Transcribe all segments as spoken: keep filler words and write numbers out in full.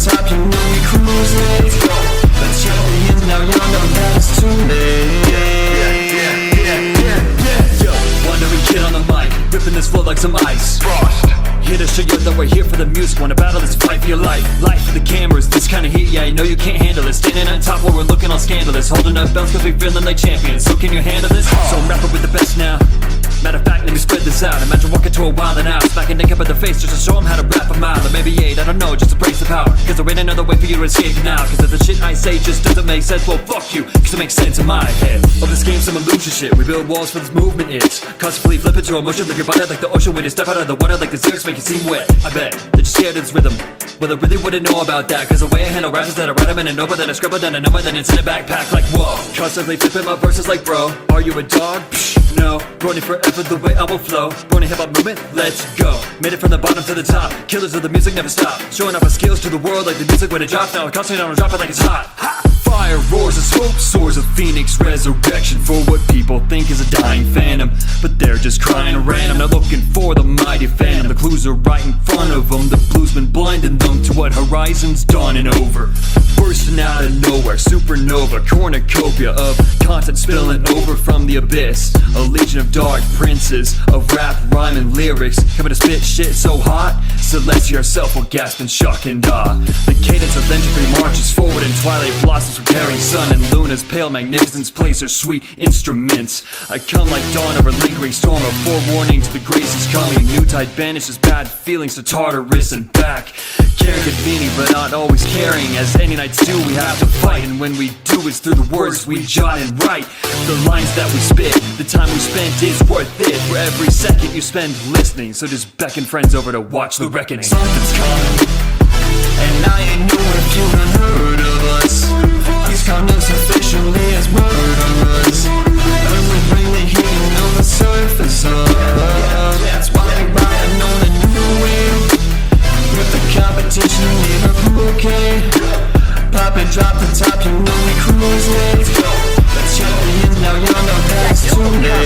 top, you know we cruising. The champions, now y'all know that it's too late. Yeah, yeah, yeah, yeah, yeah. Yo, wandering kid on the mic, ripping this flow like some ice. Frost. Here to show you that we're here for the music. Wanna battle this fight for your life. Life for the cameras, this kind of heat, yeah, I know you can't handle it. Standing on top while we're looking all scandalous, holding up belts cause we feeling like champions. So can you handle this? So I'm rapping with the best now. Matter of fact, let me spread this out. Imagine walking to a wild and out, smacking Nick up in the face just to show him how to rap a mile. Or maybe eight, I don't know, just to praise the power. Cause there ain't another way for you to escape now. Cause if the shit I say just doesn't make sense, well fuck you, cause it makes sense in my head. Oh, this game's some illusion shit, we build walls for this movement is constantly flipping to emotion, leave your body like the ocean when you step out of the water, like the lyrics make you seem wet. I bet, they're just scared of this rhythm. Well, I really wouldn't know about that, cause the way I handle raps is that I write them in a notebook, then I scribble down a number, then it's in a backpack like whoa. Constantly flipping my verses like bro, are you a dog? Psh, no, running forever the way I will flow. Born a hip hop movement, let's go. Made it from the bottom to the top, killers of the music never stop. Showing off our skills to the world like the music when it drops. Now I'm constantly on a drop it like it's hot. Ha! Fire roars as hope soars, a phoenix resurrection for what people think is a dying phantom, but they're just crying random. They're looking for the mighty phantom. The clues are right in front of them. The blue's been blinding them to what horizons dawning over. Bursting out of nowhere, supernova, cornucopia of content spilling over from the abyss. A legion of dark princes of rap, rhyme, and lyrics coming to spit shit so hot, Celestia herself will gasp in shock and awe. The cadence of entropy marches forward in twilight blossoms from carrying sun and luna's pale magnificence plays her sweet instruments. I come like dawn over lingering storm, a forewarning to the grace is coming. New tide banishes bad feelings to Tartarus and back. Caring convenient but not always caring, as any nights do we have to fight, and when we do it's through the words we jot and write. The lines that we spit, the time we spent is worth it for every second you spend listening. So just beckon friends over to watch the reckoning. Something's coming, and I ain't know if you done heard of us. These condoms officially as murderers, and we bring the heat on the surface up. That's why they riding on a new wave. With the competition in a bouquet, pop and drop the top, you know we cruising. The champions, now y'all know that's too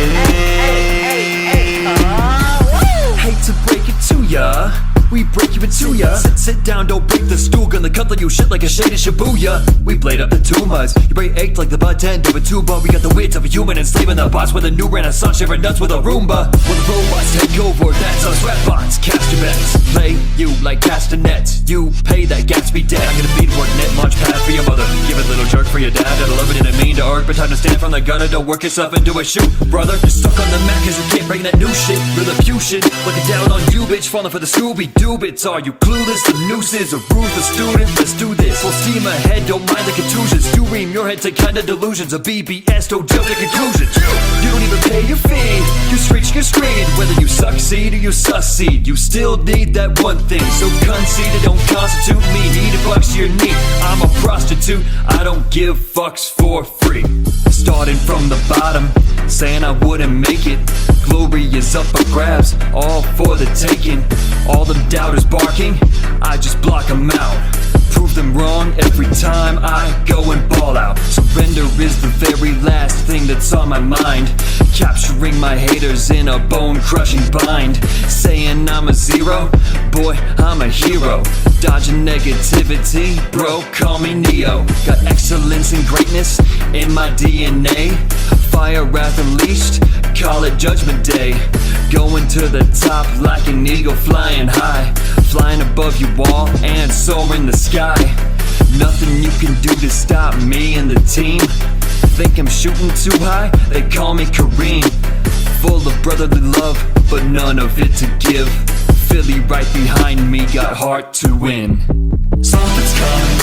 late. Hate to break it to ya, we break you into ya. Sit, sit down, don't break the stool. Gonna cut through you shit like a shaded Shibuya. We blade up the tumas. Your brain ached like the bartend of a tuba. We got the wits of a human enslaving the bots with a new renaissance, sharing nuts with a Roomba. When the robots take over, that's us rap bots. Cast your bets, play you like castanets. You pay that Gatsby debt. I'm gonna beat work net launch pad for your mother. Give a little jerk for your dad. That'll love it, didn't mean to arc, but time to stand from the gutter. Don't work yourself into a shoot, brother. You're stuck on the mat cause you can't bring that new shit. Relocution, looking down on you, bitch. Falling for the Scooby-Doo bits. Are you clueless? The noose is a ruthless student. Let's do this. Full steam ahead, don't mind the contusions. You ream your head to kind of delusions. A B B S, don't jump to conclusions. You don't even pay your fee. You screech your screen. Whether you succeed or you succeed, you still need that one thing. So conceited don't constitute me. Need a bucks to your knee. I'm a prostitute. I don't give fucks for free. Starting from the bottom, saying I wouldn't make it. Glory is up for grabs, all for the taking. All them doubters barking, I just block them out. Prove them wrong every time I go and ball out. Surrender is the very last thing that's on my mind. Capturing my haters in a bone-crushing bind. Saying I'm a zero, boy, I'm a hero. Dodging negativity, bro, call me Neo. Got excellence and greatness in my D N A. Fire wrath unleashed, call it Judgment Day. Going to the top like an eagle flying high. Flying above you all and soaring the sky. Nothing you can do to stop me and the team. Think I'm shooting too high? They call me Kareem. Full of brotherly love, but none of it to give. Philly right behind me, got heart to win. Something's coming,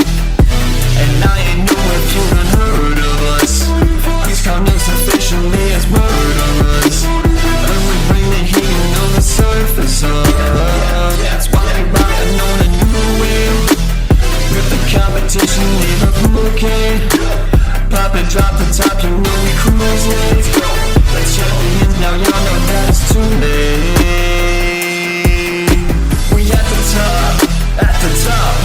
and I ain't know if you done heard of us. These condoms officially as murderers, and we bring the heat on the surface up. That's why they riding on a new wave. With the competition in a bouquet, pop and drop the top, you know we cruising. The champions, now y'all know that it's too late. We at the top, at the top.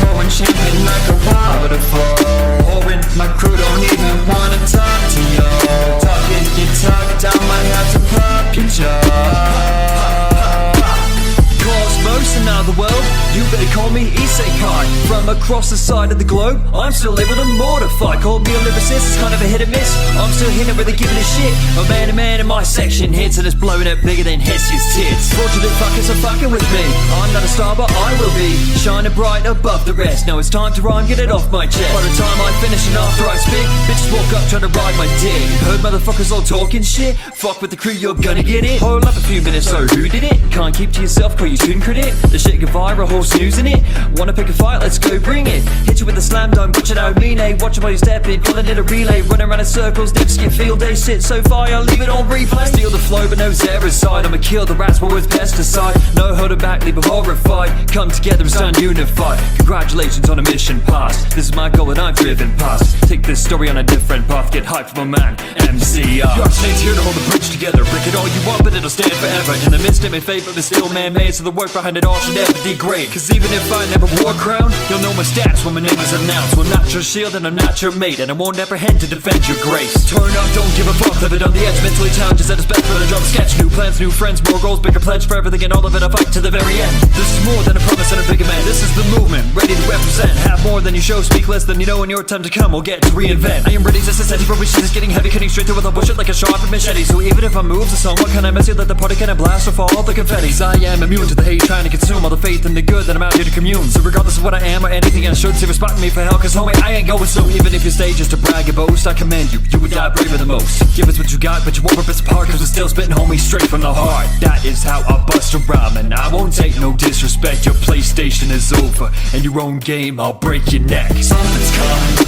better call me Isekai. From across the side of the globe, I'm still able to mortify. Call me a lyricist, it's kind of a hit or miss. I'm still here, not really giving a shit. A man to man in my section hits, and it's blowing up bigger than Hessia's tits. Fortunate fuckers are fucking with me. I'm not a star, but I will be shining bright above the rest. Now it's time to rhyme, get it off my chest. By the time I finish and after I speak, bitches walk up trying to ride my dick. Heard motherfuckers all talking shit. Fuck with the crew, you're gonna get it. Hold up a few minutes, so who did it? Can't keep to yourself, call you student critic. The shit get viral, whole snoozing it. Wanna pick a fight, let's go bring it. Hit you with a slam dunk, watch it out mean, eh? Watch while you step in, calling it a relay. Running around in circles, dip skip field day. Sit so far, I'll leave it on replay. Steal the flow, but no Zericide. I'ma kill the rats, but with pesticide. No holding back, leave them horrified. Come together and stand unified. Congratulations on a mission passed. This is my goal and I've driven past. Take this story on a different path. Get hype from a man, M C R. Your name's here to hold the bridge together. Break it all you want, but it'll stand forever. In the midst of my fate, but it's still man-made, so the work behind it all should never degrade. Cause even if I never wore a crown, you'll know my stats when my name is announced. Well, not your shield and I'm not your mate, and I won't apprehend to defend your grace. Turn up, don't give a fuck, live it on the edge, mentally challenged, just at its best for the drum sketch. New plans, new friends, more goals, bigger pledge for everything, and all of it I fight to the very end. This is more than a promise and a bigger man. This is the movement, ready to represent. Have more than you show, speak less than you know, in your time to come, we'll get to reinvent. I am ready, just a steady for which is getting heavy, cutting straight through with a bullshit like a sharp machete. So even if I move the somewhat kind of messy, let the party kind of blast off all the confettis. I am immune to the hate, trying to consume all the faith and the good that I'm out here to commune. So regardless of what I am or anything I should, see respect me for hell, cause homie, I ain't going so. Even if your stage is to brag and boast, I commend you, you would die braver the most. Give us what you got, but you won't rip us apart, cause we're still spitting homie straight from the heart. That is how I bust a rhyme, and I won't take no disrespect. Your PlayStation is over, and your own game, I'll break your neck. Something's coming,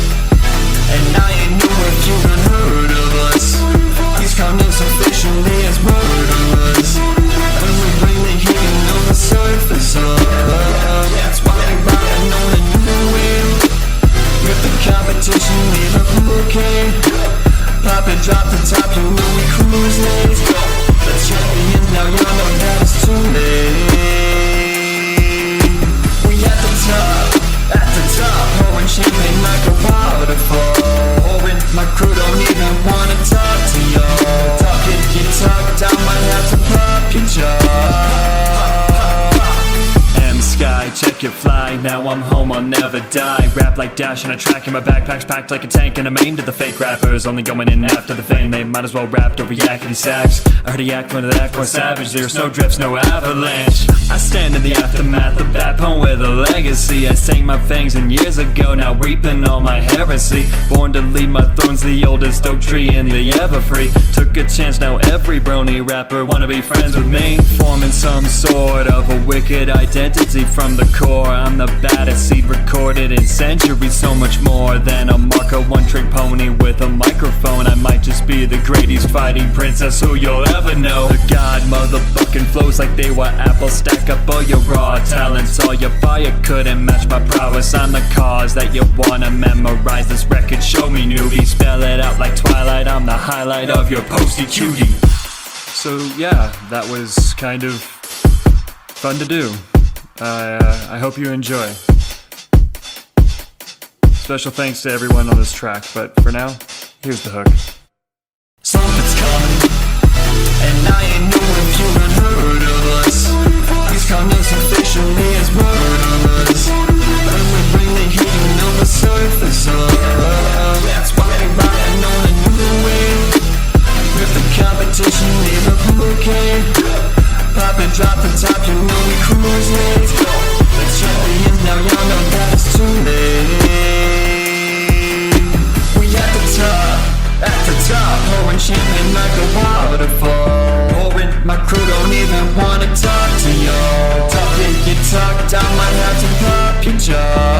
and I ain't know if you done heard of us. These comments officially as murderers, and we bring the heat on the surface of that's why I'm riding on a new wave. With the competition, we look okay. Pop and drop the top, you know we cruise late. The champions, now y'all know that it's too late. We at the top, at the top, pouring champagne like a waterfall. Pouring, my crew don't even wanna talk to y'all. Talking, you talked, I might have to pop your jaw. Sky, check your fly, now I'm home, I'll never die. Rap like Dash on a track and my backpack's packed like a tank. And I'm aimed at the fake rappers, only going in after the fame. They might as well rap over yakety sacks. I heard he act one of that more savage. There's no drifts, no avalanche. I stand in the aftermath of that poem with a legacy. I sang my fangs in years ago, now reaping all my heresy. Born to lead my thorns, the oldest oak tree in the Everfree. Took a chance, now every brony rapper wanna be friends with me. Forming some sort of a wicked identity. From the core, I'm the baddest seed recorded in centuries. So much more than a marker, one-trick pony with a microphone. I might just be the greatest fighting princess who you'll ever know. The god motherfucking flows like they were apples. Stack up all your raw talents, all your fire couldn't match my prowess. I'm the cause that you wanna memorize. This record, show me newbie. Spell it out like Twilight, I'm the highlight of your posty cutie. So yeah, that was kind of fun to do. I, uh, I hope you enjoy. Special thanks to everyone on this track, but for now, here's the hook. Something's coming, and I ain't know if you done heard of us. These comments officially as murderers, and we bring the heat on the surface of that's why I'm riding on a new wave. With the competition, we look okay. Pop and drop the top, you know we cruise late. The champions, now y'all know that it's too late. We at the top, at the top, pouring champagne like a waterfall. Pouring, my crew don't even wanna talk to y'all. Talking, you talked, I might have to pop your jaw.